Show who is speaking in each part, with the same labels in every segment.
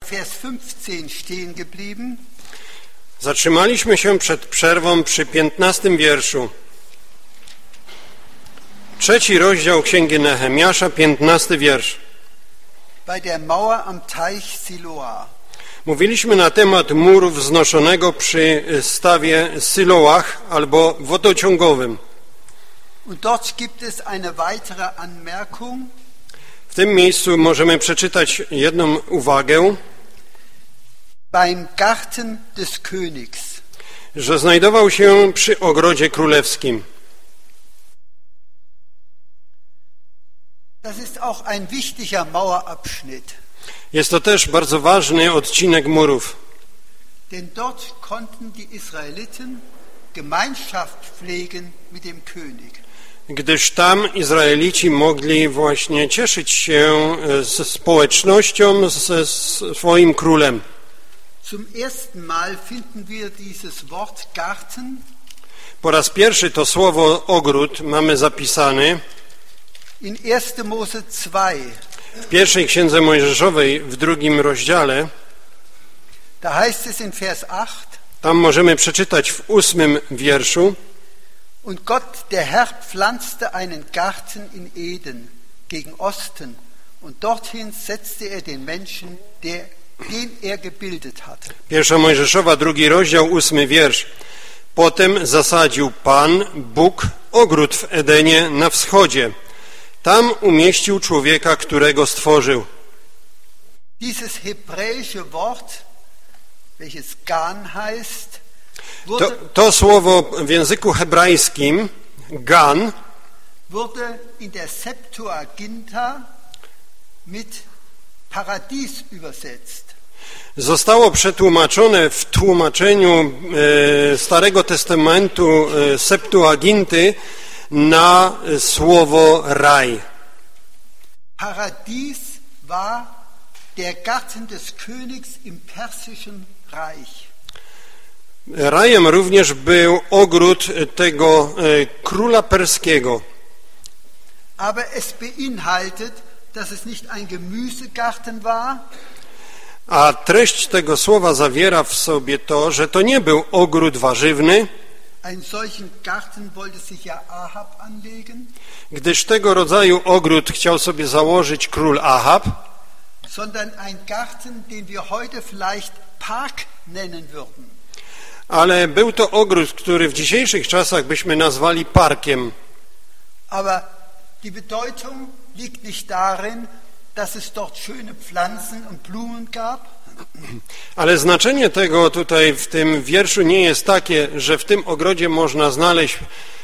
Speaker 1: Vers 15 stehen geblieben.
Speaker 2: Zatrzymaliśmy się przed przerwą przy 15 wierszu. 3 rozdział Księgi Nehemiasza, 15 wiersz.
Speaker 1: Bei der Mauer am Teich Siloa.
Speaker 2: Mówiliśmy na temat muru wznoszonego przy stawie Siloach albo wodociągowym.
Speaker 1: Und dort gibt es eine weitere Anmerkung.
Speaker 2: W tym miejscu możemy przeczytać jedną uwagę,
Speaker 1: Beim Garten des Königs.
Speaker 2: że znajdował się przy ogrodzie królewskim.
Speaker 1: Das ist auch ein wichtiger Mauerabschnitt.
Speaker 2: Jest to też bardzo ważny odcinek murów,
Speaker 1: Denn dort konnten die Israeliten Gemeinschaft pflegen mit dem König.
Speaker 2: gdyż tam Izraelici mogli właśnie cieszyć się ze społecznością, ze swoim królem.
Speaker 1: Zum ersten Mal finden wir dieses Wort Garten
Speaker 2: Po raz pierwszy to słowo ogród mamy zapisane
Speaker 1: in 1. Mose 2.
Speaker 2: w pierwszej Księdze Mojżeszowej w 2 rozdziale.
Speaker 1: Da heißt es in Vers 8,
Speaker 2: Tam możemy przeczytać w 8 wierszu.
Speaker 1: und Gott, der Herr, pflanzte einen Garten in Eden gegen Osten, und dorthin setzte er den Menschen, den er gebildet hatte.
Speaker 2: Pierwsza Mojżeszowa, 2 rozdział, 8 wiersz. Potem zasadził Pan, Bóg, ogród w Edenie na wschodzie. Tam umieścił człowieka, którego stworzył.
Speaker 1: Dieses hebräische Wort, welches Gan heißt,
Speaker 2: To słowo w języku hebrajskim, gan,
Speaker 1: wurde in der Septuaginta mit Paradies übersetzt.
Speaker 2: zostało przetłumaczone w tłumaczeniu Starego Testamentu Septuaginty na słowo raj.
Speaker 1: Paradies war der Garten des Königs im persischen Reich.
Speaker 2: Rajem również był ogród tego króla perskiego.
Speaker 1: Aber es beinhaltet, dass es nicht ein Gemüsegarten war,
Speaker 2: A treść tego słowa zawiera w sobie to, że to nie był ogród warzywny,
Speaker 1: einen solchen Garten wollte sich ja Ahab anlegen,
Speaker 2: gdyż tego rodzaju ogród chciał sobie założyć król Ahab,
Speaker 1: sondern ein Garten, den wir heute vielleicht Park nennen würden.
Speaker 2: ale był to ogród, który w dzisiejszych czasach byśmy nazwali parkiem.
Speaker 1: Aber die Bedeutung liegt nicht darin, dass es dort schöne Pflanzen und Blumen gab,
Speaker 2: Ale znaczenie tego tutaj w tym wierszu nie jest takie, że w tym ogrodzie można znaleźć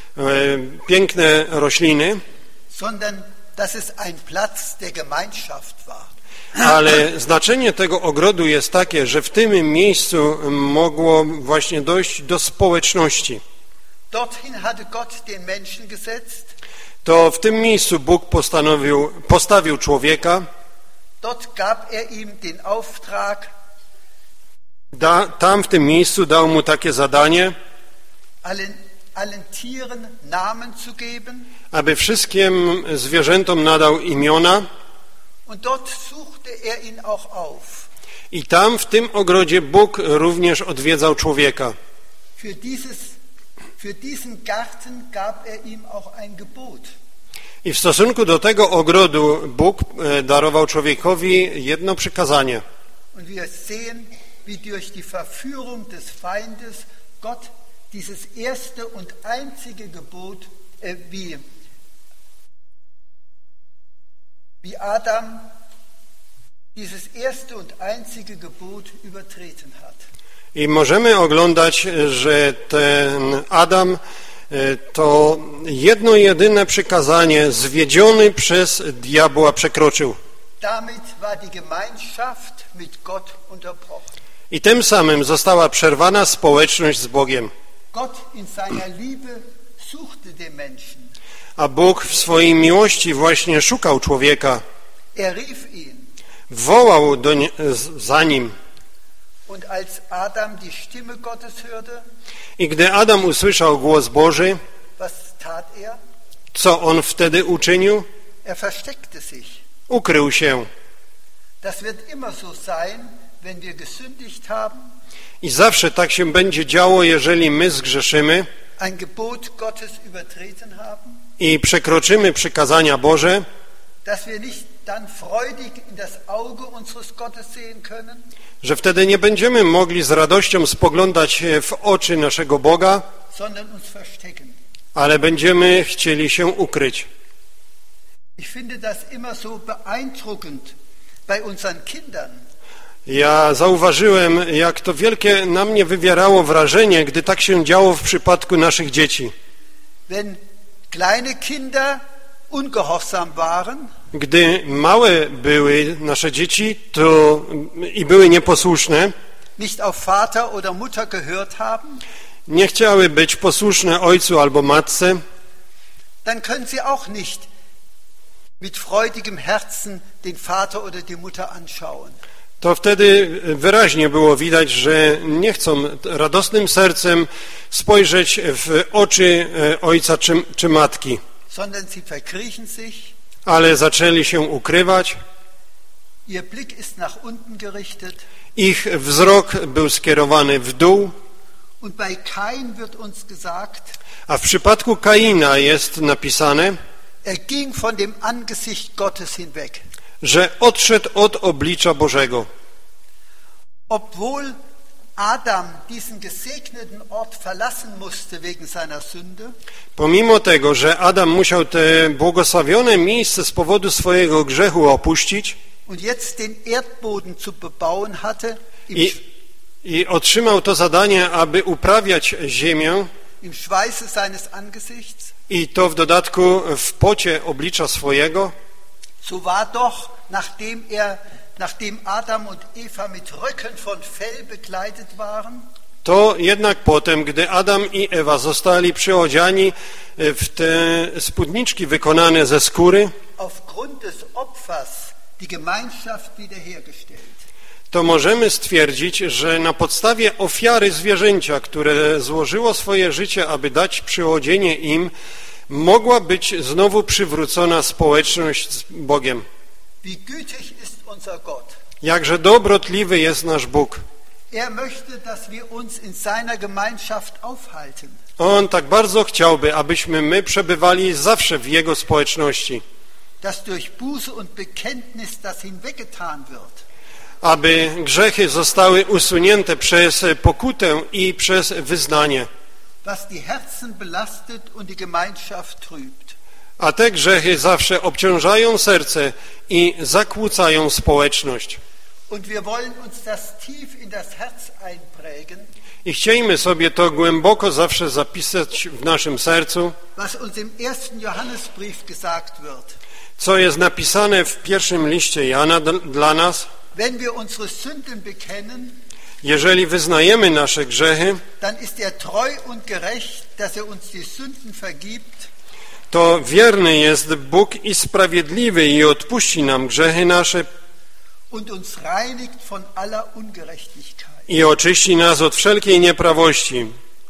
Speaker 2: piękne rośliny,
Speaker 1: sondern dass es ein Platz der Gemeinschaft war.
Speaker 2: ale znaczenie tego ogrodu jest takie, że w tym miejscu mogło właśnie dojść do społeczności.
Speaker 1: Dorthin hatte Gott den Menschen gesetzt,
Speaker 2: To w tym miejscu Bóg postawił człowieka,
Speaker 1: dort gab er ihm den Auftrag,
Speaker 2: tam w tym miejscu dał mu takie zadanie,
Speaker 1: allen Tieren Namen zu geben,
Speaker 2: aby wszystkim zwierzętom nadał imiona,
Speaker 1: und dort suchte er ihn auch auf.
Speaker 2: i tam w tym ogrodzie Bóg również odwiedzał człowieka.
Speaker 1: Für diesen Garten gab er ihm auch ein Gebot.
Speaker 2: I w stosunku do tego ogrodu Bóg darował człowiekowi jedno przykazanie.
Speaker 1: Und wir sehen, wie durch die Verführung des Feindes Gott dieses erste und einzige Gebot, wie Adam dieses erste und einzige Gebot übertreten hat.
Speaker 2: I możemy oglądać, że ten Adam to jedno jedyne przykazanie zwiedziony przez diabła przekroczył.
Speaker 1: Damit war die Gemeinschaft mit Gott unterbrochen.
Speaker 2: I tym samym została przerwana społeczność z Bogiem.
Speaker 1: Gott in seiner Liebe suchte den Menschen.
Speaker 2: A Bóg w swojej miłości właśnie szukał człowieka.
Speaker 1: Er rief ihn.
Speaker 2: Wołał za nim.
Speaker 1: Und als Adam die Stimme Gottes hörte,
Speaker 2: I gdy Adam usłyszał głos Boży,
Speaker 1: was tat er?
Speaker 2: co on wtedy uczynił?
Speaker 1: Er versteckte sich.
Speaker 2: Ukrył się.
Speaker 1: Das wird immer so sein, wenn wir gesündigt haben,
Speaker 2: I zawsze tak się będzie działo, jeżeli my zgrzeszymy
Speaker 1: ein Gebot Gottes übertreten haben,
Speaker 2: i przekroczymy przykazania Boże,
Speaker 1: dass wir nicht dann freudig in das Auge unseres Gottes sehen können,
Speaker 2: że wtedy nie będziemy mogli z radością spoglądać w oczy naszego Boga,
Speaker 1: sondern uns verstecken.
Speaker 2: ale będziemy chcieli się ukryć.
Speaker 1: Ich finde das immer so beeindruckend bei unseren Kindern.
Speaker 2: Ja zauważyłem, jak to wielkie na mnie wywierało wrażenie, gdy tak się działo w przypadku naszych dzieci.
Speaker 1: Wenn kleine Kinder ungehorsam waren,
Speaker 2: Gdy małe były nasze dzieci i były nieposłuszne,
Speaker 1: nicht auf Vater oder Mutter gehört haben,
Speaker 2: nie chciały być posłuszne ojcu albo matce,
Speaker 1: dann können sie auch nicht mit freudigem Herzen den Vater oder die Mutter anschauen.
Speaker 2: to wtedy wyraźnie było widać, że nie chcą radosnym sercem spojrzeć w oczy ojca czy matki,
Speaker 1: Sondern sie verkriechen sich,
Speaker 2: ale zaczęli się ukrywać.
Speaker 1: ihr Blick ist nach unten gerichtet
Speaker 2: Ich wzrok był skierowany w dół,
Speaker 1: und bei Kain wird uns gesagt,
Speaker 2: a w przypadku Kaina jest napisane,
Speaker 1: er ging von dem Angesicht Gottes hinweg.
Speaker 2: że odszedł od oblicza Bożego.
Speaker 1: Obwohl Adam diesen gesegneten Ort verlassen musste wegen seiner Sünde,
Speaker 2: Pomimo tego, że Adam musiał te błogosławione miejsce z powodu swojego grzechu opuścić
Speaker 1: und jetzt den Erdboden zu bebauen hatte,
Speaker 2: i otrzymał to zadanie, aby uprawiać ziemię,
Speaker 1: im Schweiße seines Angesichts,
Speaker 2: i to w dodatku w pocie oblicza swojego,
Speaker 1: so war doch, nachdem Adam und Eva mit Röcken von Fell bekleidet waren,
Speaker 2: to jednak potem, gdy Adam i Ewa zostali przyodziani w te spódniczki wykonane ze skóry,
Speaker 1: aufgrund des Opfers die Gemeinschaft wiederhergestellt.
Speaker 2: to możemy stwierdzić, że na podstawie ofiary zwierzęcia, które złożyło swoje życie, aby dać przyodzienie im, mogła być znowu przywrócona społeczność z Bogiem.
Speaker 1: Wie gütig ist unser Gott.
Speaker 2: Jakże dobrotliwy jest nasz Bóg.
Speaker 1: Er möchte, dass wir uns in seiner Gemeinschaft aufhalten.
Speaker 2: On tak bardzo chciałby, abyśmy my przebywali zawsze w Jego społeczności,
Speaker 1: Dass durch Buße und Bekenntnis das hinweggetan wird.
Speaker 2: aby grzechy zostały usunięte przez pokutę i przez wyznanie,
Speaker 1: Was die Herzen belastet und die Gemeinschaft trübt.
Speaker 2: a te grzechy zawsze obciążają serce i zakłócają społeczność.
Speaker 1: Und wir wollen uns das tief in das Herz einprägen,
Speaker 2: I chcielibyśmy sobie to głęboko zawsze zapisać w naszym sercu,
Speaker 1: was uns im 1. Johannesbrief gesagt wird.
Speaker 2: co jest napisane w pierwszym liście Jana dla nas.
Speaker 1: Wenn wir unsere Sünden bekennen,
Speaker 2: Jeżeli wyznajemy nasze grzechy,
Speaker 1: dann ist er treu und gerecht, dass er uns die Sünden vergibt
Speaker 2: to wierny jest Bóg i sprawiedliwy i odpuści nam grzechy nasze
Speaker 1: und uns reinigt von aller Ungerechtigkeit.
Speaker 2: i oczyści nas od wszelkiej nieprawości.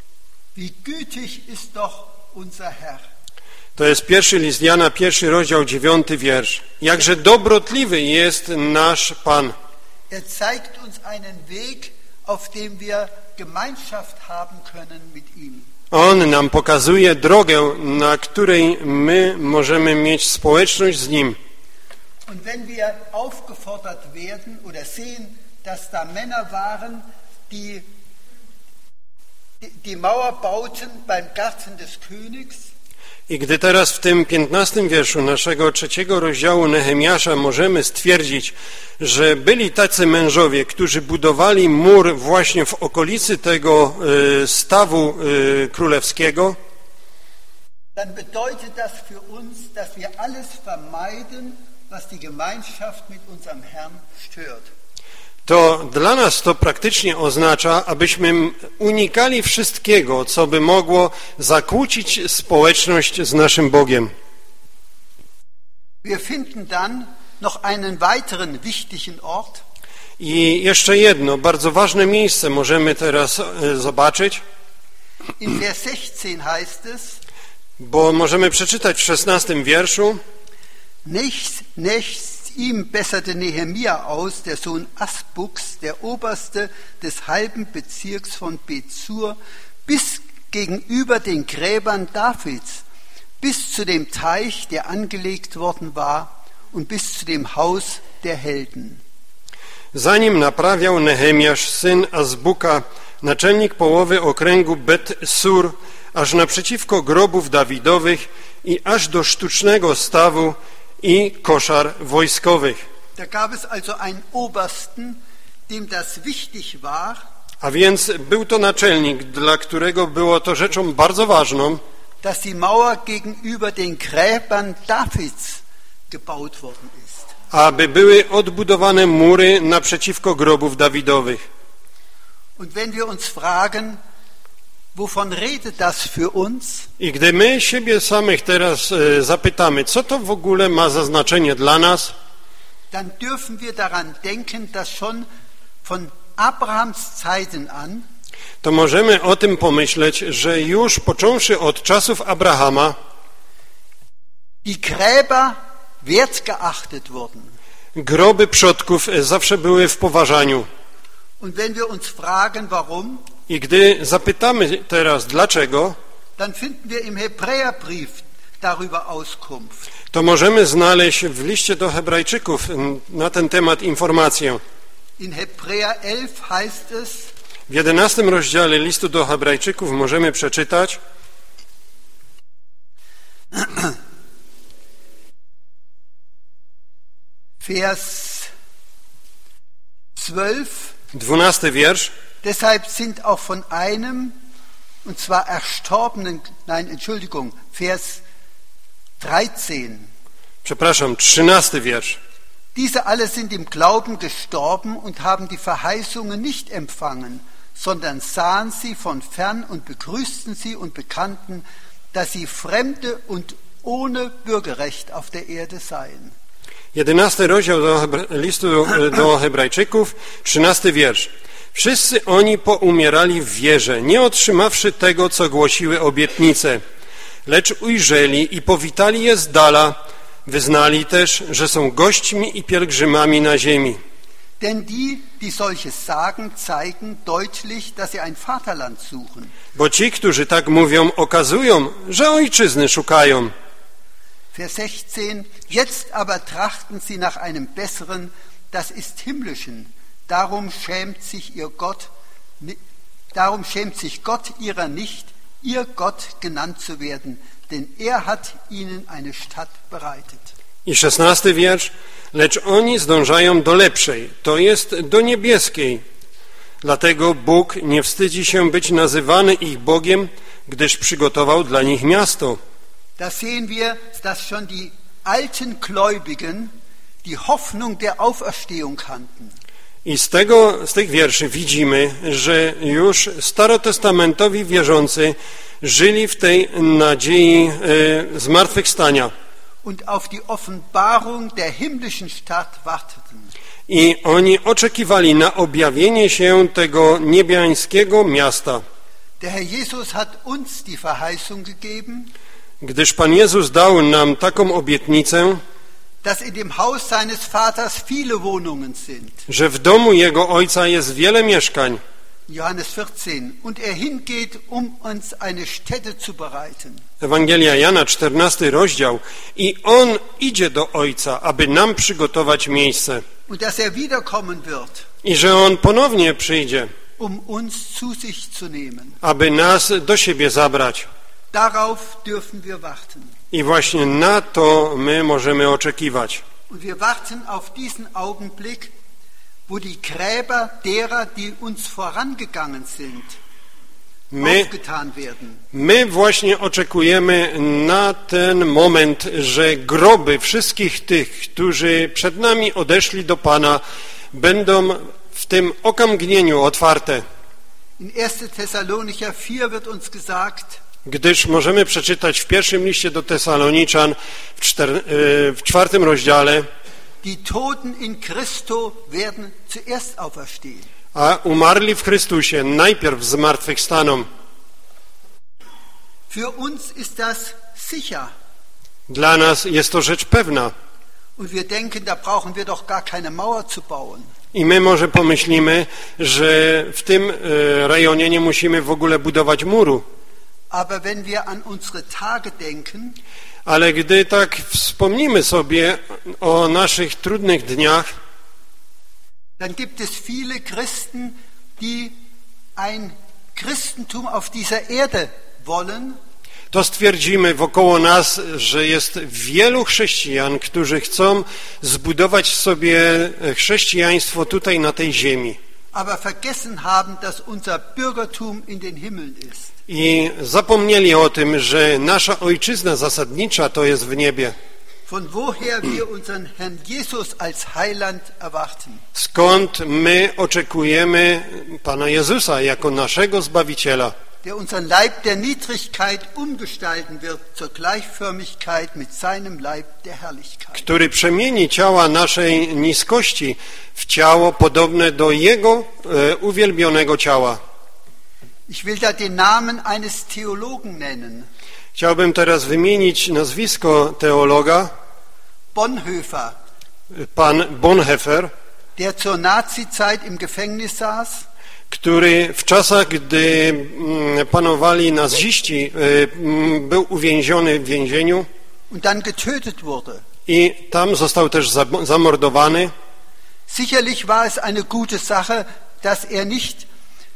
Speaker 1: Wie gütig ist doch unser Herr.
Speaker 2: To jest pierwszy list Jana, 1 rozdział, 9 wiersz. Jakże dobrotliwy jest nasz Pan.
Speaker 1: Er zeigt uns einen Weg, auf dem wir Gemeinschaft haben können mit ihm.
Speaker 2: On nam pokazuje drogę, na której my możemy mieć społeczność z Nim.
Speaker 1: Und wenn wir aufgefordert werden oder sehen, dass da Männer waren, die Mauer bauten beim Garten des Königs,
Speaker 2: I gdy teraz w tym 15 wierszu naszego 3 rozdziału Nehemiasza możemy stwierdzić, że byli tacy mężowie, którzy budowali mur właśnie w okolicy tego stawu królewskiego,
Speaker 1: dann bedeutet das für uns, dass wir alles vermeiden, was die Gemeinschaft mit unserem Herrn stört.
Speaker 2: to dla nas to praktycznie oznacza, abyśmy unikali wszystkiego, co by mogło zakłócić społeczność z naszym Bogiem.
Speaker 1: Wir finden dann noch einen weiteren wichtigen Ort.
Speaker 2: I jeszcze jedno bardzo ważne miejsce możemy teraz zobaczyć,
Speaker 1: In Vers 16 heißt es,
Speaker 2: bo możemy przeczytać w 16 wierszu:
Speaker 1: Nächst ihm besserte Nehemia aus, der Sohn Asbuks, der Oberste des halben Bezirks von Bet-Sur, bis gegenüber den Gräbern Davids, bis zu dem Teich, der angelegt worden war, und bis zu dem Haus der Helden.
Speaker 2: Zanim naprawiał Nehemiasz, syn Azbuka, naczelnik połowy okręgu Bet-Sur, aż naprzeciwko grobów Dawidowych i aż do sztucznego stawu i koszar wojskowych.
Speaker 1: Da gab es also einen Obersten, dem das wichtig war,
Speaker 2: A więc był to naczelnik, dla którego było to rzeczą bardzo ważną,
Speaker 1: dass die Mauer gegenüber den Gräbern Davids gebaut worden ist.
Speaker 2: aby były odbudowane mury naprzeciwko grobów Dawidowych.
Speaker 1: Und wenn wir uns fragen, wovon redet das für uns?
Speaker 2: I gdy my siebie samych teraz zapytamy, co to w ogóle ma za znaczenie dla nas,
Speaker 1: Dann dürfen wir daran denken, dass schon von Abrahams Zeiten an
Speaker 2: to możemy o tym pomyśleć, że już począwszy od czasów Abrahama
Speaker 1: die Gräber wertgeachtet wurden.
Speaker 2: groby przodków zawsze były w poważaniu.
Speaker 1: Und wenn wir uns fragen, warum,
Speaker 2: I gdy zapytamy teraz dlaczego,
Speaker 1: dann finden wir im Hebräerbrief darüber Auskunft.
Speaker 2: to możemy znaleźć w liście do Hebrajczyków na ten temat informację.
Speaker 1: In Hebräer 11 heißt es,
Speaker 2: W 11 rozdziale listu do Hebrajczyków możemy przeczytać:
Speaker 1: Vers 12,
Speaker 2: 12 wiersz.
Speaker 1: deshalb sind auch von einem, und zwar erstorbenen, Vers 13.
Speaker 2: Przepraszam, 13 wiersz.
Speaker 1: Diese alle sind im Glauben gestorben und haben die Verheißungen nicht empfangen, sondern sahen sie von fern und begrüßten sie und bekannten, dass sie Fremde und ohne Bürgerrecht auf der Erde seien.
Speaker 2: 11 rozdział listu do Hebrajczyków, 13 wiersz. Wszyscy oni poumierali w wierze, nie otrzymawszy tego, co głosiły obietnice, lecz ujrzeli i powitali je z dala, wyznali też, że są gośćmi i pielgrzymami na ziemi.
Speaker 1: Denn die solches sagen, zeigen deutlich, dass sie ein Vaterland suchen.
Speaker 2: Bo ci, którzy tak mówią, okazują, że ojczyzny szukają.
Speaker 1: Vers 16, jetzt aber trachten sie nach einem besseren, das ist himmlischen. Darum schämt sich Gott ihrer nicht, ihr Gott genannt zu werden, denn er hat ihnen eine Stadt bereitet.
Speaker 2: I 16 wiersz. Lecz oni zdążają do lepszej, to jest do niebieskiej. Dlatego Bóg nie wstydzi się być nazywany ich Bogiem, gdyż przygotował dla nich miasto.
Speaker 1: Da sehen wir, dass schon die alten Gläubigen die Hoffnung der Auferstehung kannten.
Speaker 2: I z tych wierszy widzimy, że już starotestamentowi wierzący żyli w tej nadziei zmartwychwstania.
Speaker 1: Und auf die Offenbarung der himmlischen Stadt warteten.
Speaker 2: I oni oczekiwali na objawienie się tego niebiańskiego miasta.
Speaker 1: Der Herr Jesus hat uns die Verheißung gegeben,
Speaker 2: Gdyż Pan Jezus dał nam taką obietnicę,
Speaker 1: dass in dem Haus seines Vaters viele Wohnungen sind.
Speaker 2: że w domu Jego Ojca jest wiele mieszkań.
Speaker 1: Johannes 14. Und er hingeht, uns eine Stätte zu bereiten.
Speaker 2: Ewangelia Jana, 14 rozdział. I On idzie do Ojca, aby nam przygotować miejsce.
Speaker 1: Und dass er wiederkommen wird,
Speaker 2: I że On ponownie przyjdzie,
Speaker 1: uns zu sich zu nehmen.
Speaker 2: aby nas do siebie zabrać.
Speaker 1: Darauf dürfen wir warten.
Speaker 2: I właśnie na to my możemy oczekiwać.
Speaker 1: Und wir warten auf diesen Augenblick, wo die Gräber derer, die uns vorangegangen sind, aufgetan werden.
Speaker 2: My właśnie oczekujemy na ten moment, że groby wszystkich tych, którzy przed nami odeszli do Pana, będą w tym okamgnieniu otwarte.
Speaker 1: In 1. Thessalonicher 4 wird uns gesagt,
Speaker 2: Gdyż możemy przeczytać w pierwszym liście do Tesaloniczan w 4 rozdziale:
Speaker 1: die Toten in Christo werden zuerst auferstehen.
Speaker 2: A umarli w Chrystusie najpierw zmartwychwstaną.
Speaker 1: Für uns ist das sicher.
Speaker 2: Dla nas jest to rzecz pewna.
Speaker 1: Und wir denken, da brauchen wir doch gar keine Mauer zu bauen.
Speaker 2: I my może pomyślimy, że w tym rejonie nie musimy w ogóle budować muru.
Speaker 1: Aber wenn wir an unsere Tage denken,
Speaker 2: Ale gdy tak wspomnimy sobie o naszych trudnych dniach,
Speaker 1: dann gibt es viele Christen, die ein Christentum auf dieser Erde wollen,
Speaker 2: to stwierdzimy wokoło nas, że jest wielu chrześcijan, którzy chcą zbudować sobie chrześcijaństwo tutaj na tej ziemi.
Speaker 1: aber vergessen haben, dass unser Bürgertum in den Himmeln ist.
Speaker 2: I zapomnieli o tym, że nasza ojczyzna zasadnicza to jest w niebie.
Speaker 1: Von woher wir unseren Herrn Jesus als Heiland erwarten.
Speaker 2: Skąd my oczekujemy Pana Jezusa jako naszego Zbawiciela,
Speaker 1: Der unseren Leib der Niedrigkeit umgestalten wird zur Gleichförmigkeit mit seinem Leib der Herrlichkeit.
Speaker 2: który przemieni ciała naszej niskości w ciało podobne do Jego uwielbionego ciała.
Speaker 1: Ich will da den Namen eines Theologen nennen.
Speaker 2: Chciałbym teraz wymienić nazwisko teologa,
Speaker 1: Bonhoeffer,
Speaker 2: pan Bonhoeffer,
Speaker 1: der zur Nazizeit im Gefängnis saß,
Speaker 2: który w czasach, gdy panowali naziści, był uwięziony w więzieniu
Speaker 1: und dann getötet wurde.
Speaker 2: i tam został też zamordowany.
Speaker 1: Sicherlich war es eine gute Sache, dass er nicht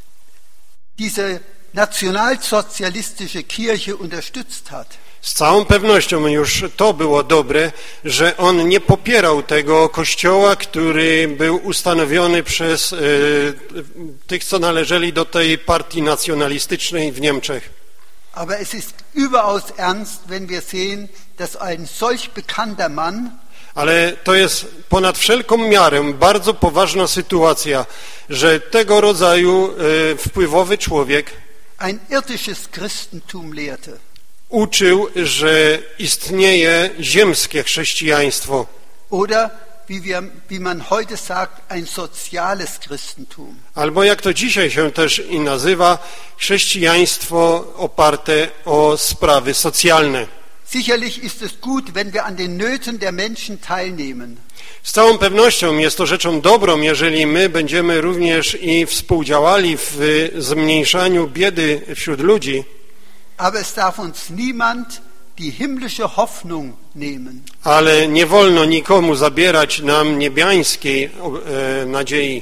Speaker 1: diese nationalsozialistische Kirche unterstützt hat.
Speaker 2: Z całą pewnością już to było dobre, że on nie popierał tego kościoła, który był ustanowiony przez tych, co należeli do tej partii nacjonalistycznej w Niemczech.
Speaker 1: Aber es ist überaus ernst, wenn wir sehen, dass ein solch bekannter Mann
Speaker 2: Ale to jest ponad wszelką miarę bardzo poważna sytuacja, że tego rodzaju wpływowy człowiek
Speaker 1: ein irdisches Christentum lehrte.
Speaker 2: uczył, że istnieje ziemskie chrześcijaństwo.
Speaker 1: Oder, wie man heute sagt, ein soziales Christentum.
Speaker 2: Albo jak to dzisiaj się też i nazywa, chrześcijaństwo oparte o sprawy socjalne.
Speaker 1: Sicherlich ist es gut, wenn wir an den Nöten der Menschen teilnehmen.
Speaker 2: Z całą pewnością jest to rzeczą dobrą, jeżeli my będziemy również i współdziałali w zmniejszaniu biedy wśród ludzi.
Speaker 1: Aber es darf uns niemand die himmlische Hoffnung nehmen.
Speaker 2: Ale nie wolno nikomu zabierać nam niebiańskiej nadziei.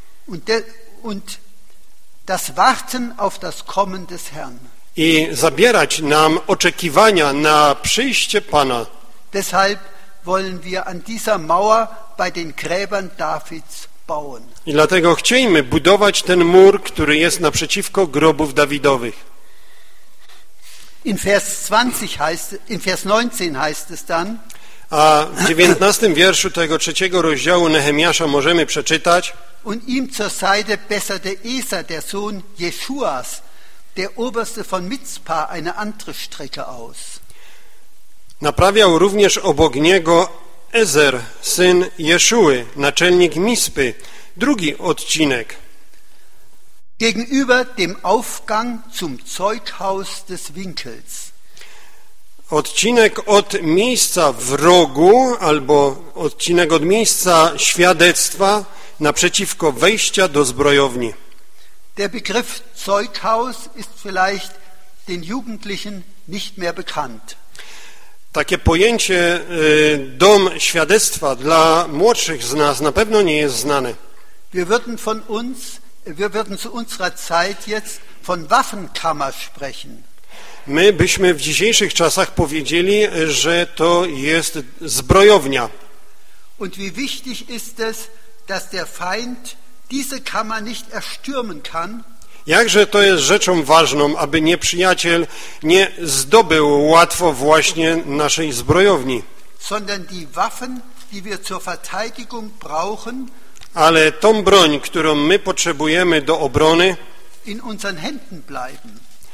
Speaker 1: Und das Warten auf das Kommen des Herrn.
Speaker 2: I zabierać nam oczekiwania na przyjście Pana.
Speaker 1: Deshalb wollen wir an dieser Mauer bei den Gräbern Davids bauen.
Speaker 2: I dlatego chciejmy budować ten mur, który jest naprzeciwko grobów Dawidowych.
Speaker 1: In Vers 19 heißt es dann,
Speaker 2: A w 19 wierszu tego 3 rozdziału Nehemiasza możemy przeczytać:
Speaker 1: und ihm zur Seite besserte Esa, der Sohn Jeschuas, der Oberste von Mitzpah, eine andere Strecke aus.
Speaker 2: Naprawiał również obok niego Ezer, syn Jeszuły, naczelnik Mispy, drugi odcinek.
Speaker 1: Gegenüber dem Aufgang zum Zeughaus des Winkels.
Speaker 2: Odcinek od miejsca w rogu, albo odcinek od miejsca świadectwa naprzeciwko wejścia do zbrojowni.
Speaker 1: Der Begriff Zeughaus ist vielleicht den Jugendlichen nicht mehr bekannt.
Speaker 2: Takie pojęcie dom świadectwa dla młodszych z nas na pewno nie jest znane.
Speaker 1: Wir würden zu unserer Zeit jetzt von Waffenkammer sprechen.
Speaker 2: My byśmy w dzisiejszych czasach powiedzieli, że to jest zbrojownia.
Speaker 1: Und wie wichtig ist es, dass der Feind diese Kammer nicht erstürmen kann.
Speaker 2: Jakże to jest rzeczą ważną, aby nieprzyjaciel nie zdobył łatwo właśnie naszej zbrojowni.
Speaker 1: Sondern die Waffen, die wir zur Verteidigung brauchen,
Speaker 2: ale tą broń, którą my potrzebujemy do obrony,
Speaker 1: in unseren Händen bleiben.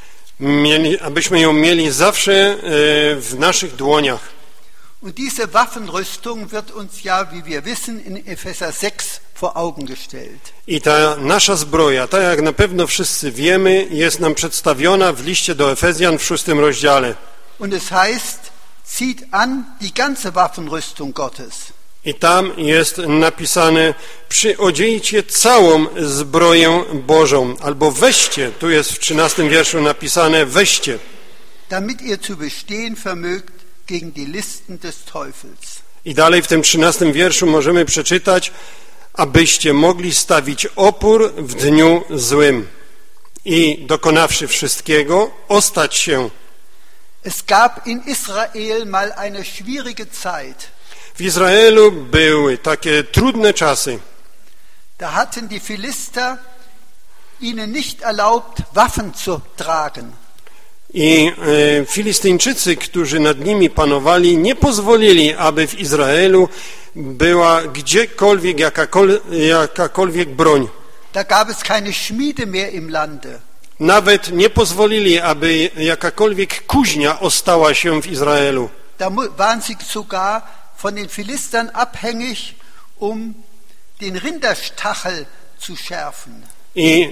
Speaker 2: Abyśmy ją mieli zawsze w naszych dłoniach.
Speaker 1: Und diese Waffenrüstung wird uns ja, wie wir wissen, in Epheser 6 vor Augen gestellt.
Speaker 2: I ta nasza zbroja, tak jak na pewno wszyscy wiemy, jest nam przedstawiona w liście do Efezjan w 6 rozdziale.
Speaker 1: Und es heißt, zieht an die ganze Waffenrüstung Gottes.
Speaker 2: I tam jest napisane, przyodziejcie całą zbroję Bożą, albo weźcie, tu jest w 13 wierszu napisane, weźcie.
Speaker 1: Damit ihr zu bestehen vermögt gegen die Listen des Teufels.
Speaker 2: I dalej w tym 13 wierszu możemy przeczytać, abyście mogli stawić opór w dniu złym i dokonawszy wszystkiego, ostać się.
Speaker 1: Es gab in Israel mal eine schwierige Zeit.
Speaker 2: W Izraelu były takie trudne czasy.
Speaker 1: Da hatten die Philister ihnen nicht erlaubt, Waffen zu tragen.
Speaker 2: I Filistyńczycy, którzy nad nimi panowali, nie pozwolili, aby w Izraelu była gdziekolwiek jakakolwiek broń.
Speaker 1: Da gab es keine Schmiede mehr im Lande.
Speaker 2: Nawet nie pozwolili, aby jakakolwiek kuźnia ostała się w Izraelu.
Speaker 1: Da waren sie sogar von den Philistern abhängig, den Rinderstachel zu schärfen.
Speaker 2: I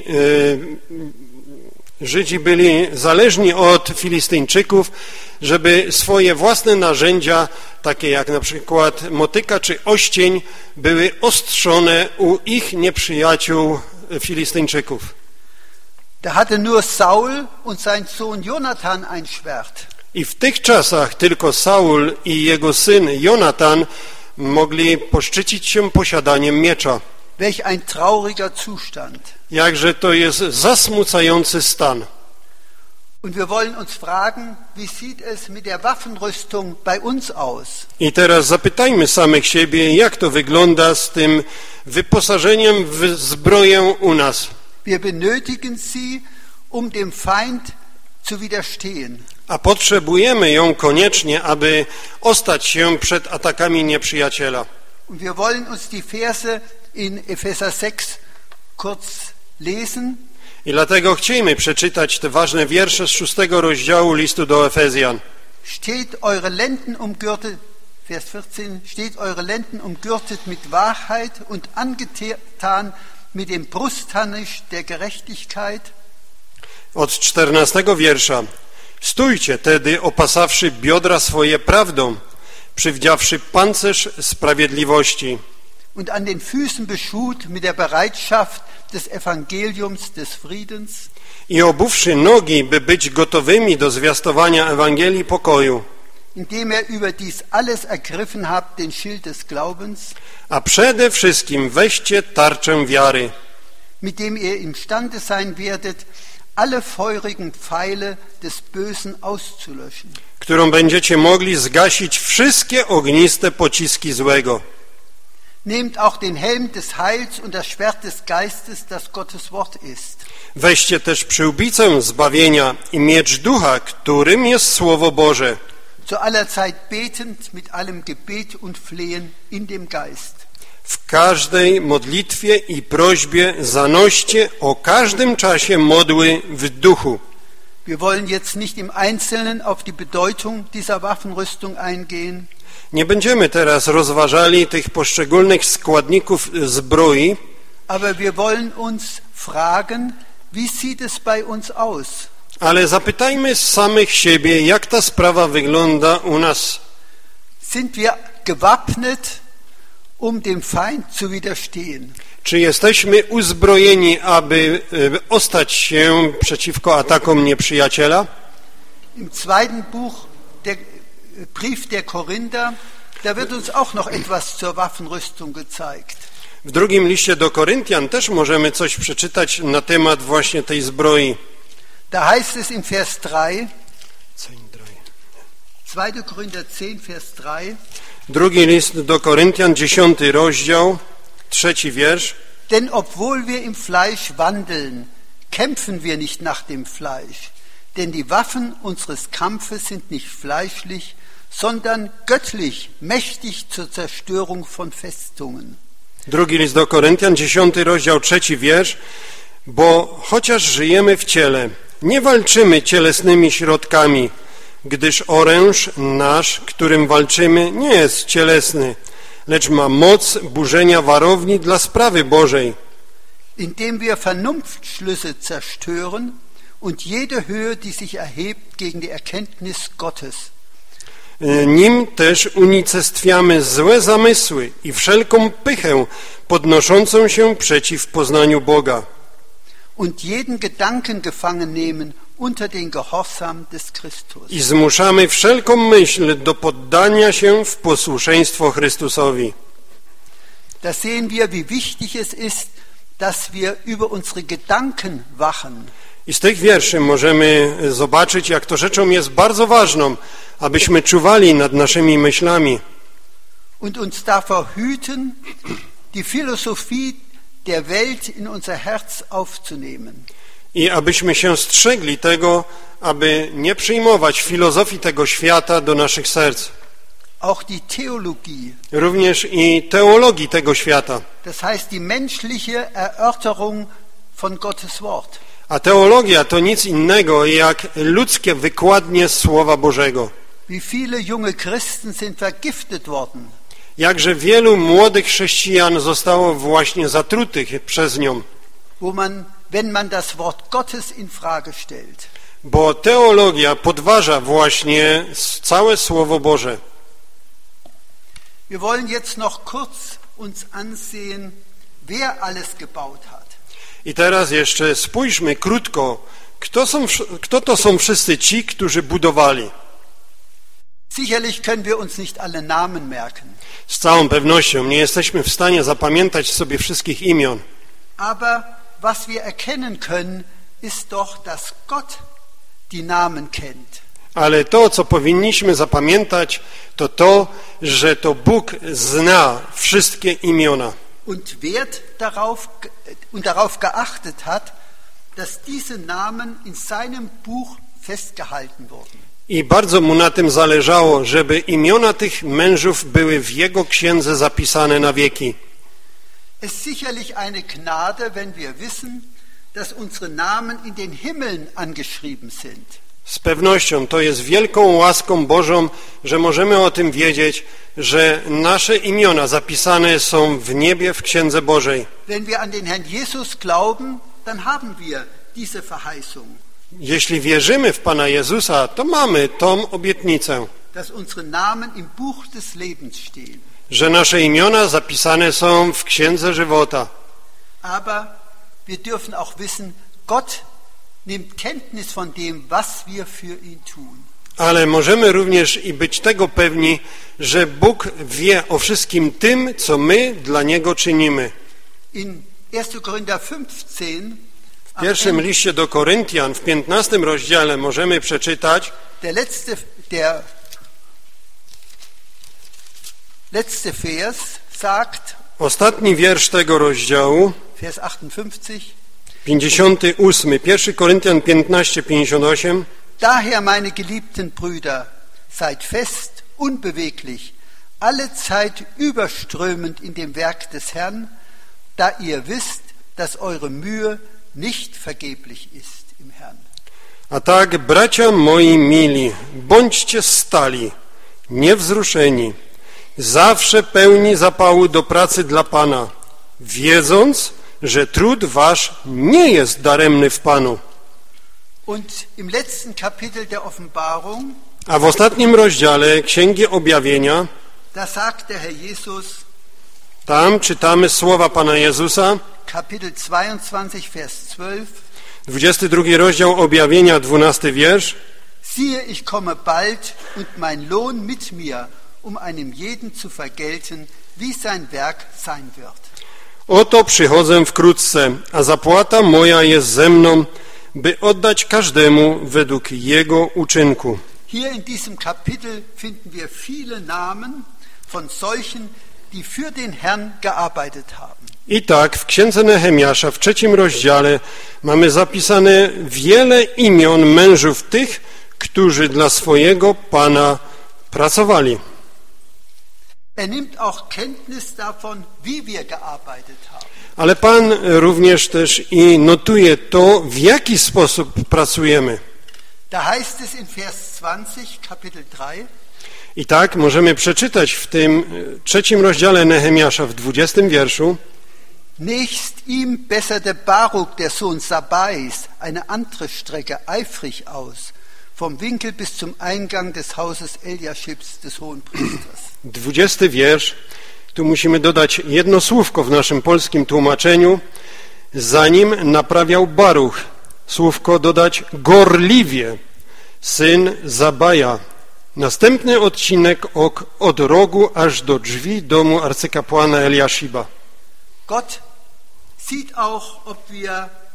Speaker 2: Żydzi byli zależni od Filistyńczyków, żeby swoje własne narzędzia, takie jak na przykład motyka czy oścień, były ostrzone u ich nieprzyjaciół Filistyńczyków.
Speaker 1: Da hatte nur Saul und sein Sohn Jonathan ein Schwert.
Speaker 2: I w tych czasach tylko Saul i jego syn Jonatan mogli poszczycić się posiadaniem miecza.
Speaker 1: Welch ein trauriger Zustand.
Speaker 2: Jakże to jest zasmucający stan.
Speaker 1: Und wir wollen uns fragen, wie sieht es mit der Waffenrüstung bei uns aus?
Speaker 2: I teraz zapytajmy samych siebie, jak to wygląda z tym wyposażeniem w zbroję u nas.
Speaker 1: Wir benötigen sie, dem Feind zu widerstehen.
Speaker 2: A potrzebujemy ją koniecznie, aby ostać się przed atakami nieprzyjaciela.
Speaker 1: Und wir wollen uns die Verse in Epheser 6 kurz lesen.
Speaker 2: I dlatego chcielibyśmy przeczytać te ważne wiersze z 6 rozdziału listu do Efezjan.
Speaker 1: Steht eure Lenden umgürtet, Vers 14, steht eure Lenden umgürtet mit Wahrheit und angetan mit dem Brustharnisch der Gerechtigkeit.
Speaker 2: Od 14 wiersza. Stójcie tedy, opasawszy biodra swoje prawdą, przywdziawszy pancerz sprawiedliwości.
Speaker 1: Und an den Füßen beschut mit der Bereitschaft des Evangeliums des Friedens.
Speaker 2: I obuwszy nogi, by być gotowymi do zwiastowania Ewangelii pokoju.
Speaker 1: Indem über dies alles ergriffen habt, den Schild des Glaubens.
Speaker 2: A przede wszystkim weźcie tarczę wiary.
Speaker 1: Mit dem ihr imstande sein werdet, alle feurigen Pfeile des Bösen auszulöschen.
Speaker 2: Którą będziecie mogli zgasić wszystkie ogniste pociski złego.
Speaker 1: Nehmt auch den Helm des Heils und das Schwert des Geistes, das Gottes Wort ist.
Speaker 2: Weźcie też przyłbicę zbawienia i miecz ducha, którym jest Słowo Boże.
Speaker 1: Zu aller Zeit betend mit allem Gebet und Flehen in dem Geist.
Speaker 2: W każdej modlitwie i prośbie zanoście o każdym czasie modły w duchu.
Speaker 1: Wir wollen jetzt nicht im Einzelnen auf die Bedeutung dieser Waffenrüstung eingehen.
Speaker 2: Nie będziemy teraz rozważali tych poszczególnych składników zbroi,
Speaker 1: aber wir wollen uns fragen, wie sieht es bei uns aus?
Speaker 2: ale zapytajmy samych siebie, jak ta sprawa wygląda u nas.
Speaker 1: Sind wir gewappnet, dem Feind zu widerstehen?
Speaker 2: Czy jesteśmy uzbrojeni, aby ostać się przeciwko atakom nieprzyjaciela?
Speaker 1: Im zweiten Buch, der Brief der Korinther, da wird uns auch noch etwas zur Waffenrüstung gezeigt.
Speaker 2: W drugim liście do Koryntian też możemy coś przeczytać na temat właśnie tej zbroi.
Speaker 1: Da heißt es im Vers 3, 2. Korinther 10, Vers 3,
Speaker 2: drugi list do Koryntian, 10 rozdział, 3 wiersz.
Speaker 1: Denn obwohl wir im Fleisch wandeln, kämpfen wir nicht nach dem Fleisch. Denn die Waffen unseres Kampfes sind nicht fleischlich, sondern göttlich, mächtig zur Zerstörung von Festungen.
Speaker 2: Drugi list do Koryntian, 10 rozdział, 3 wiersz. Bo chociaż żyjemy w ciele, nie walczymy cielesnymi środkami, gdyż oręż nasz, którym walczymy, nie jest cielesny, lecz ma moc burzenia warowni dla sprawy Bożej.
Speaker 1: Indem wir Vernunftschlüsse zerstören und jede Höhe, die sich erhebt gegen die Erkenntnis Gottes.
Speaker 2: Nim też unicestwiamy złe zamysły i wszelką pychę podnoszącą się przeciw poznaniu Boga.
Speaker 1: Und jeden Gedanken gefangen nehmen unter den Gehorsam des Christus.
Speaker 2: I zmuszamy wszelką myśl do poddania się w posłuszeństwo Chrystusowi.
Speaker 1: Da sehen wir, wie wichtig es ist, dass wir über unsere Gedanken wachen.
Speaker 2: I z tych wierszy możemy zobaczyć, jak to rzeczą jest bardzo ważną, abyśmy czuwali nad naszymi myślami.
Speaker 1: Und uns davor hüten, die Philosophie der Welt in unser Herz aufzunehmen.
Speaker 2: I abyśmy się strzegli tego, aby nie przyjmować filozofii tego świata do naszych serc.
Speaker 1: Auch die Theologie.
Speaker 2: Również i teologii tego świata.
Speaker 1: Das heißt die menschliche Erörterung von Gottes Wort.
Speaker 2: A teologia to nic innego jak ludzkie wykładnie Słowa Bożego.
Speaker 1: Wie viele junge Christen sind vergiftet worden.
Speaker 2: Jakże wielu młodych chrześcijan zostało właśnie zatrutych przez nią.
Speaker 1: Wenn man das Wort Gottes in Frage stellt.
Speaker 2: Bo teologia podważa właśnie całe Słowo Boże.
Speaker 1: Wir wollen jetzt noch kurz uns ansehen, wer alles gebaut hat.
Speaker 2: I teraz jeszcze spójrzmy krótko, kto to są wszyscy ci, którzy budowali.
Speaker 1: Sicherlich können wir uns nicht alle Namen merken.
Speaker 2: Z całą pewnością nie jesteśmy w stanie zapamiętać sobie wszystkich imion.
Speaker 1: Aber was wir erkennen können, ist doch, dass Gott die Namen kennt.
Speaker 2: Ale to, co powinniśmy zapamiętać, to to, że to Bóg zna wszystkie imiona.
Speaker 1: Und darauf geachtet hat, dass diese Namen in seinem Buch festgehalten wurden.
Speaker 2: I bardzo mu na tym zależało, żeby imiona tych mężów były w jego księdze zapisane na wieki.
Speaker 1: Es ist sicherlich eine Gnade, wenn wir wissen, dass unsere Namen in den Himmeln angeschrieben sind.
Speaker 2: Z pewnością to jest wielką łaską Bożą, że możemy o tym wiedzieć, że nasze imiona zapisane są w niebie w Księdze Bożej.
Speaker 1: Wenn wir an den Herrn Jesus glauben, dann haben wir diese Verheißung.
Speaker 2: Jeśli wierzymy w Pana Jezusa, to mamy tą obietnicę,
Speaker 1: dass unsere Namen im Buch des Lebens stehen.
Speaker 2: Że nasze imiona zapisane są w Księdze Żywota.
Speaker 1: Aber wir dürfen auch wissen, Gott nimmt Kenntnis von dem, was wir für ihn tun.
Speaker 2: Ale możemy również i być tego pewni, że Bóg wie o wszystkim tym, co my dla Niego czynimy.
Speaker 1: In 1. Korinther 15
Speaker 2: w pierwszym liście do Koryntian w 15 rozdziale możemy przeczytać
Speaker 1: der letzte Vers sagt,
Speaker 2: ostatni wiersz tego rozdziału,
Speaker 1: Vers 58,
Speaker 2: 58, 1 Koryntian 15, 58.
Speaker 1: Daher, meine geliebten Brüder, seid fest, unbeweglich, alle Zeit überströmend in dem Werk des Herrn, da ihr wisst, dass eure Mühe nicht vergeblich ist im Herrn.
Speaker 2: A tak, bracia moi mili, bądźcie stali, niewzruszeni, zawsze pełni zapału do pracy dla Pana, wiedząc, że trud wasz nie jest daremny w Panu.
Speaker 1: Und im letzten Kapitel der Offenbarung,
Speaker 2: a w ostatnim rozdziale Księgi Objawienia,
Speaker 1: da sagt der Herr Jesus,
Speaker 2: tam czytamy słowa Pana Jezusa,
Speaker 1: Kapitel 22, Vers 12,
Speaker 2: 22 rozdział Objawienia, 12 wiersz.
Speaker 1: Siehe, ich komme bald und mein Lohn mit mir, einem jeden zu vergelten, wie sein Werk sein wird.
Speaker 2: Oto przychodzę wkrótce, a zapłata moja jest ze mną, by oddać każdemu według jego uczynku.
Speaker 1: Hier in diesem Kapitel finden wir viele Namen von solchen, die für den Herrn gearbeitet haben.
Speaker 2: I tak w Księdze Nehemiasza w 3 rozdziale mamy zapisane wiele imion mężów tych, którzy dla swojego Pana pracowali.
Speaker 1: Nimmt auch Kenntnis davon, wie wir gearbeitet haben.
Speaker 2: Ale Pan również też i notuje to, w jaki sposób pracujemy.
Speaker 1: Da heißt es in Vers 20, Kapitel 3.
Speaker 2: I tak możemy przeczytać w tym 3 rozdziale Nehemiasza w 20 wierszu.
Speaker 1: Nächst ihm besserte Baruk, der Sohn Sabais, eine andere Strecke eifrig aus, vom Winkel bis zum Eingang des Hauses Eliaschips, des Hohenpriesters.
Speaker 2: 20 wiersz. Tu musimy dodać jedno słówko w naszym polskim tłumaczeniu. Zanim naprawiał Baruch, słówko dodać gorliwie, syn Zabaja. Następny odcinek od rogu aż do drzwi domu arcykapłana Eliashiba.
Speaker 1: Gott sieht auch, ob wir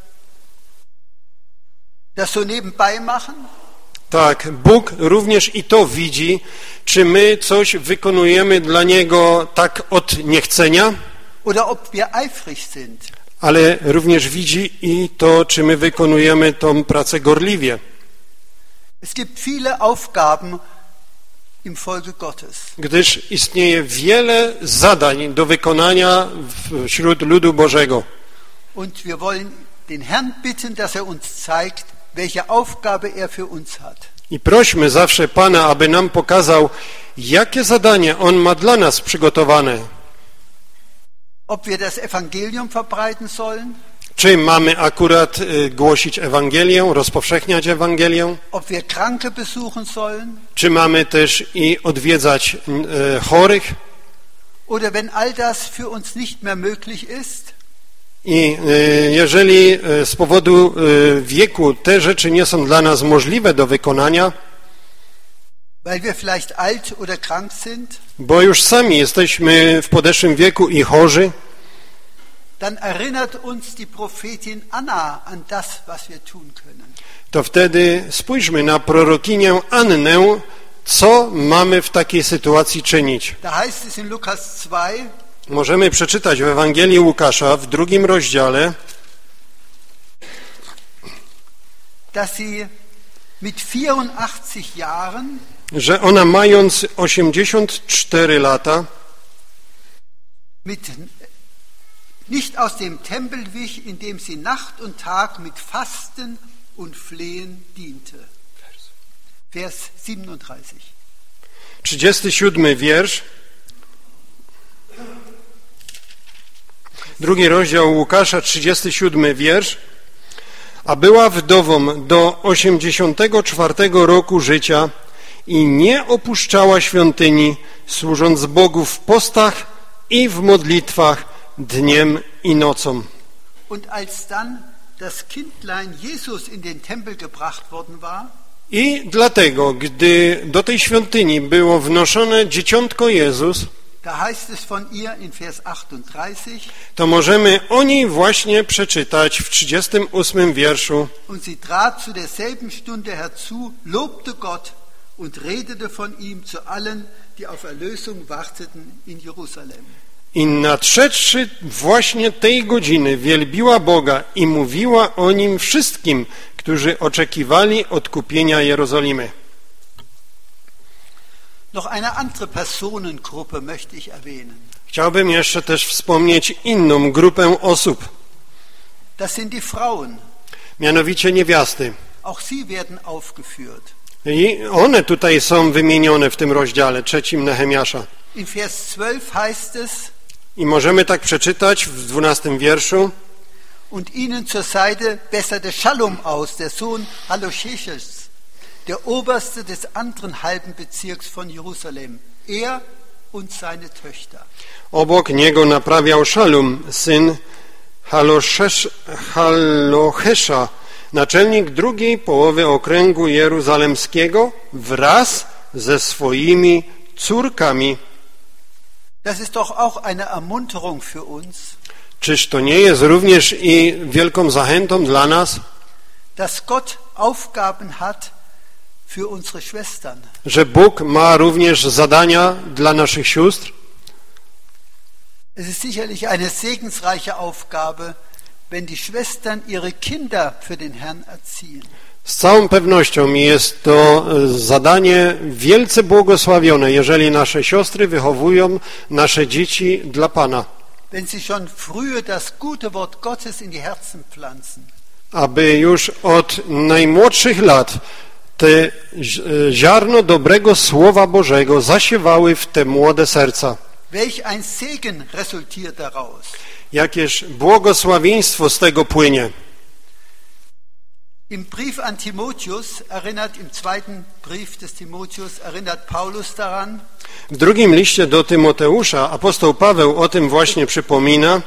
Speaker 1: das so nebenbei machen.
Speaker 2: Tak, Bóg również i to widzi, czy my coś wykonujemy dla Niego tak od niechcenia,
Speaker 1: Oder ob wir eifrig sind.
Speaker 2: ale również widzi i to, czy my wykonujemy tą pracę gorliwie.
Speaker 1: Es gibt viele Aufgaben im Volke Gottes.
Speaker 2: Gdyż istnieje wiele zadań do wykonania wśród ludu Bożego.
Speaker 1: Und wir wollen den Herrn bitten, dass uns zeigt, welche Aufgabe für uns hat.
Speaker 2: I prośmy zawsze Pana, aby nam pokazał, jakie zadanie On ma dla nas przygotowane.
Speaker 1: Ob wir das Evangelium verbreiten sollen,
Speaker 2: Czy mamy akurat głosić Ewangelię, rozpowszechniać Ewangelię?
Speaker 1: ob wir Kranke besuchen sollen,
Speaker 2: Czy mamy też i odwiedzać chorych?
Speaker 1: oder wenn all das für uns nicht mehr möglich ist,
Speaker 2: I jeżeli z powodu wieku te rzeczy nie są dla nas możliwe do wykonania,
Speaker 1: weil wir vielleicht alt oder krank sind,
Speaker 2: bo już sami jesteśmy w podeszłym wieku i chorzy,
Speaker 1: dann erinnert uns die Prophetin Anna an das, was wir tun können.
Speaker 2: to wtedy spójrzmy na prorokinię Annę, co mamy w takiej sytuacji czynić.
Speaker 1: Da heißt es in Lukas 2,
Speaker 2: Możemy przeczytać w Ewangelii Łukasza w 2 rozdziale,
Speaker 1: dass sie mit 84 Jahren
Speaker 2: że ona mając 84 lata
Speaker 1: nicht aus dem Tempel wich, indem sie Nacht und Tag mit Fasten und Flehen diente. Vers 37.
Speaker 2: 37 wiersz, 2 rozdział Łukasza, 37 wiersz. A była wdową do 84 roku życia i nie opuszczała świątyni, służąc Bogu w postach i w modlitwach dniem i nocą.
Speaker 1: Und als dann das Kindlein Jesus in den Tempel gebracht worden war,
Speaker 2: I dlatego, gdy do tej świątyni było wnoszone dzieciątko Jezus,
Speaker 1: da heißt es von ihr in Vers 38,
Speaker 2: to możemy o niej właśnie przeczytać w 38 wierszu.
Speaker 1: und sie trat zu derselben Stunde herzu, lobte Gott und redete von ihm zu allen, die auf Erlösung warteten in Jerusalem.
Speaker 2: I nadszedłszy właśnie tej godziny wielbiła Boga i mówiła o Nim wszystkim, którzy oczekiwali odkupienia Jerozolimy.
Speaker 1: Noch eine andere Personengruppe möchte ich erwähnen.
Speaker 2: Chciałbym jeszcze też wspomnieć inną grupę osób,
Speaker 1: Das sind die Frauen.
Speaker 2: mianowicie niewiasty.
Speaker 1: Auch sie werden aufgeführt.
Speaker 2: I one tutaj są wymienione w tym rozdziale 3 Nehemiasza.
Speaker 1: In Vers 12 heißt es,
Speaker 2: I możemy tak przeczytać w 12 wierszu.
Speaker 1: und ihnen zur Seite besserte Schallum aus, der Sohn Halochechs, der Oberste des anderen halben Bezirks von Jerusalem, er und seine Töchter.
Speaker 2: Obok niego naprawiał Szalum, syn Halochesza, naczelnik drugiej połowy okręgu jeruzalemskiego wraz ze swoimi córkami.
Speaker 1: Das ist doch auch eine Ermunterung für uns,
Speaker 2: Czyż to nie jest również i wielką zachętą dla nas,
Speaker 1: dass Gott Aufgaben hat für unsere Schwestern.
Speaker 2: że Bóg ma również zadania dla naszych sióstr?
Speaker 1: Es ist sicherlich eine segensreiche Aufgabe, wenn die Schwestern ihre Kinder für den Herrn erziehen.
Speaker 2: Z całą pewnością jest to zadanie wielce błogosławione, jeżeli nasze siostry wychowują nasze dzieci dla Pana.
Speaker 1: Wenn sie schon früher das gute Wort Gottes in die Herzen pflanzen.
Speaker 2: Aby już od najmłodszych lat te ziarno dobrego Słowa Bożego zasiewały w te młode serca.
Speaker 1: Welch ein Segen resultiert daraus.
Speaker 2: Jakież błogosławieństwo z tego płynie.
Speaker 1: Im Brief an Timotheus im zweiten Brief des Timotheus erinnert Paulus daran,
Speaker 2: W drugim liście do Tymoteusza apostoł Paweł o tym właśnie przypomina,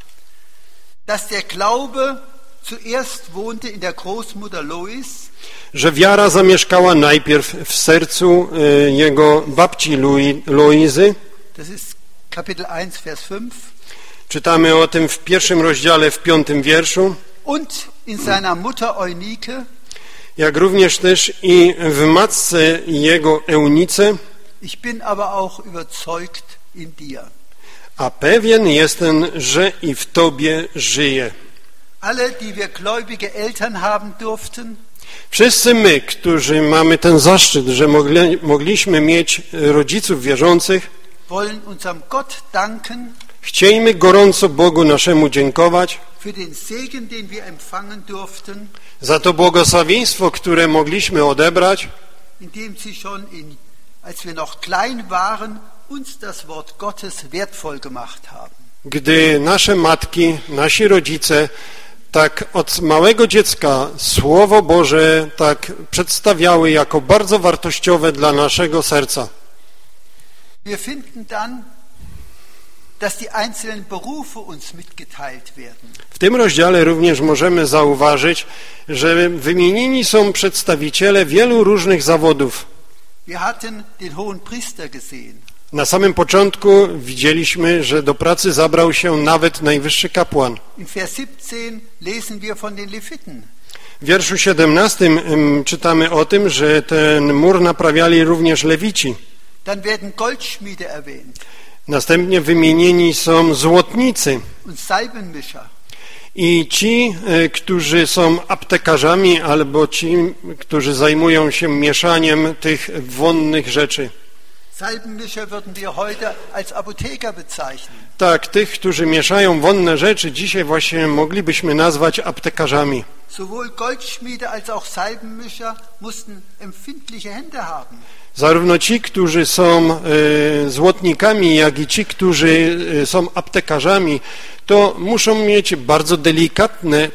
Speaker 1: dass der Glaube zuerst wohnte in der Großmutter Lois,
Speaker 2: że wiara zamieszkała najpierw w sercu jego babci Loizy.
Speaker 1: das ist Kapitel 1, Vers 5,
Speaker 2: Czytamy o tym w 1 rozdziale, w 5 wierszu,
Speaker 1: und in seiner Mutter Eunike,
Speaker 2: jak również też i w matce jego Eunice,
Speaker 1: ich bin aber auch überzeugt in dir.
Speaker 2: a pewien jestem, że i w tobie żyje.
Speaker 1: Alle, die wir gläubige Eltern haben durften,
Speaker 2: Wszyscy my, którzy mamy ten zaszczyt, że mogliśmy mieć rodziców wierzących,
Speaker 1: wollen unserem Gott danken
Speaker 2: chciejmy gorąco Bogu naszemu dziękować
Speaker 1: für den Segen, den wir empfangen durften,
Speaker 2: za to błogosławieństwo, które mogliśmy odebrać,
Speaker 1: indem sie schon als wir noch klein waren, uns das Wort Gottes wertvoll gemacht haben.
Speaker 2: gdy nasze matki, nasi rodzice tak od małego dziecka Słowo Boże tak przedstawiały jako bardzo wartościowe dla naszego serca.
Speaker 1: Wir finden dann, dass die einzelnen Berufe uns mitgeteilt werden.
Speaker 2: W tym rozdziale również możemy zauważyć, że wymienieni są przedstawiciele wielu różnych zawodów.
Speaker 1: Wir hatten den hohen Priester gesehen.
Speaker 2: Na samym początku widzieliśmy, że do pracy zabrał się nawet najwyższy kapłan.
Speaker 1: In Vers 17 lesen wir von den Leviten.
Speaker 2: W wierszu 17 czytamy o tym, że ten mur naprawiali również Lewici.
Speaker 1: Dann werden Goldschmiede erwähnt
Speaker 2: Następnie wymienieni są złotnicy
Speaker 1: und Salbenmischer.
Speaker 2: i ci, którzy są aptekarzami albo ci, którzy zajmują się mieszaniem tych wonnych rzeczy.
Speaker 1: Salbenmischer würden wir heute als Apotheker bezeichnen.
Speaker 2: Tak, tych, którzy mieszają wonne rzeczy, dzisiaj właśnie moglibyśmy nazwać aptekarzami.
Speaker 1: Sowohl Goldschmiede als auch Salbenmischer mussten empfindliche Hände haben.
Speaker 2: Zarówno ci, którzy są złotnikami, jak i ci, którzy są aptekarzami, to muszą mieć bardzo delikatne,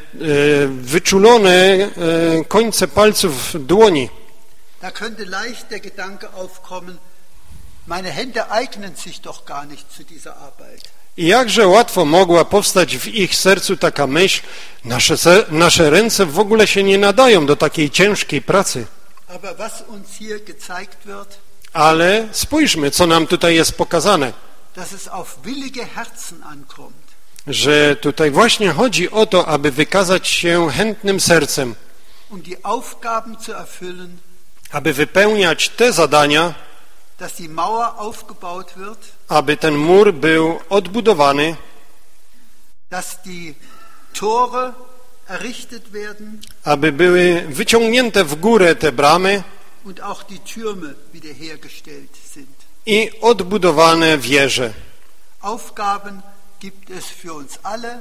Speaker 2: wyczulone końce palców dłoni.
Speaker 1: Da könnte leicht der Gedanke aufkommen, meine Hände eignen sich doch gar nicht zu dieser Arbeit.
Speaker 2: I jakże łatwo mogła powstać w ich sercu taka myśl, nasze ręce w ogóle się nie nadają do takiej ciężkiej pracy.
Speaker 1: Aber was uns hier gezeigt wird,
Speaker 2: Ale spójrzmy, co nam tutaj jest pokazane,
Speaker 1: dass es auf willige Herzen ankommt,
Speaker 2: że tutaj właśnie chodzi o to, aby wykazać się chętnym sercem,
Speaker 1: die Aufgaben zu erfüllen,
Speaker 2: aby wypełniać te zadania,
Speaker 1: dass die Mauer aufgebaut wird,
Speaker 2: aby ten mur był odbudowany,
Speaker 1: dass die Tore errichtet werden
Speaker 2: aby były wyciągnięte w górę te bramy
Speaker 1: und auch die Türme wiederhergestellt sind.
Speaker 2: i odbudowane wieże.
Speaker 1: Aufgaben gibt es für uns alle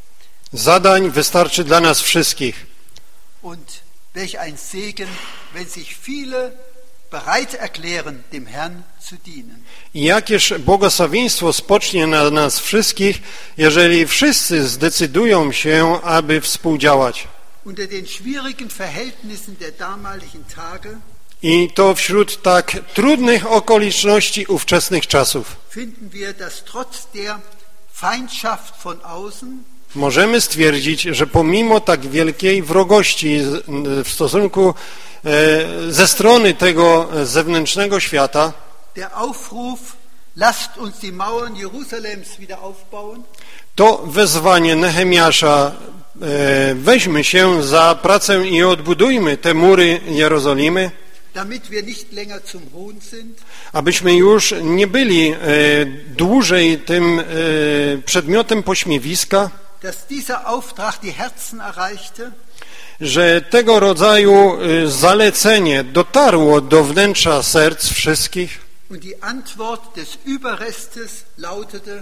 Speaker 2: Zadań wystarczy dla nas wszystkich.
Speaker 1: und welch ein Segen, wenn sich viele bereit erklären, dem Herrn zu dienen.
Speaker 2: I jakież błogosławieństwo spocznie na nas wszystkich, jeżeli wszyscy zdecydują się, aby współdziałać.
Speaker 1: Unter den schwierigen Verhältnissen der damaligen Tage
Speaker 2: I to wśród tak trudnych okoliczności ówczesnych czasów.
Speaker 1: finden wir, dass trotz der Feindschaft von außen
Speaker 2: Możemy stwierdzić, że pomimo tak wielkiej wrogości w stosunku ze strony tego zewnętrznego świata,
Speaker 1: der Aufruf, lasst uns die Mauern Jerusalems wieder aufbauen,
Speaker 2: to wezwanie Nehemiasza, weźmy się za pracę i odbudujmy te mury Jerozolimy,
Speaker 1: damit wir nicht länger zum Ruhen sind,
Speaker 2: abyśmy już nie byli dłużej tym przedmiotem pośmiewiska,
Speaker 1: dass dieser Auftrag die Herzen erreichte,
Speaker 2: że tego rodzaju zalecenie dotarło do wnętrza serc wszystkich
Speaker 1: und die Antwort des Überrestes lautete,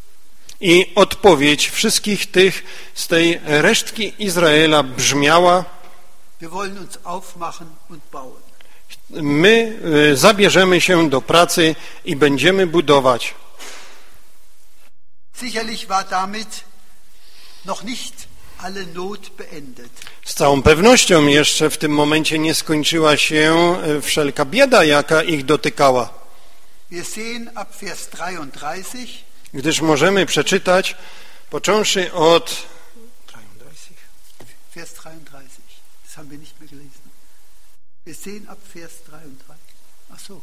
Speaker 2: i odpowiedź wszystkich tych z tej resztki Izraela brzmiała:
Speaker 1: wir wollen uns aufmachen und bauen.
Speaker 2: my zabierzemy się do pracy i będziemy budować.
Speaker 1: Sicherlich war damit noch nicht alle Not beendet.
Speaker 2: Z całą pewnością jeszcze w tym momencie nie skończyła się wszelka bieda, jaka ich dotykała.
Speaker 1: Wir sehen ab Vers 33,
Speaker 2: Gdyż możemy przeczytać, począwszy od
Speaker 1: Vers 33, das haben wir nicht mehr gelesen. Wir sehen ab Vers 33. Ach so,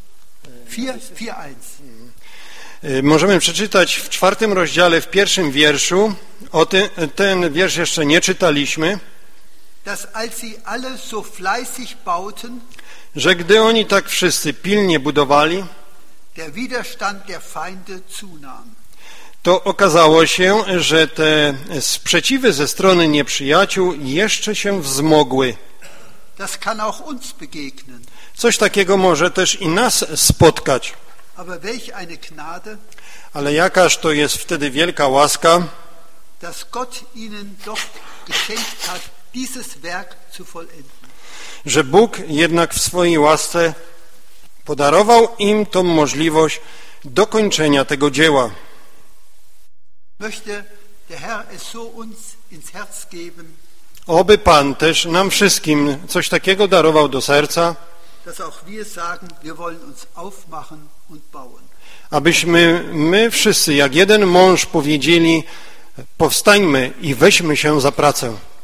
Speaker 1: 4:1.
Speaker 2: Możemy przeczytać w 4 rozdziale, w 1 wierszu, ten wiersz jeszcze nie czytaliśmy,
Speaker 1: Dass als sie alle so fleißig bauten,
Speaker 2: że gdy oni tak wszyscy pilnie budowali,
Speaker 1: der Widerstand der Feinde zunahm.
Speaker 2: to okazało się, że te sprzeciwy ze strony nieprzyjaciół jeszcze się wzmogły.
Speaker 1: Das kann auch uns begegnen.
Speaker 2: Coś takiego może też i nas spotkać.
Speaker 1: Aber welch eine Gnade,
Speaker 2: Ale jakaż to jest wtedy wielka łaska,
Speaker 1: dass Gott ihnen doch geschenkt hat, dieses Werk zu vollenden.
Speaker 2: że Bóg jednak w swojej łasce podarował im tą możliwość dokończenia tego dzieła.
Speaker 1: Möchte der Herr es so uns ins Herz geben,
Speaker 2: Oby Pan też nam wszystkim coś takiego darował do serca,
Speaker 1: dass auch wir sagen, wir wollen uns aufmachen und bauen.
Speaker 2: abyśmy my wszyscy jak jeden mąż powiedzieli: powstańmy i weźmy się za pracę.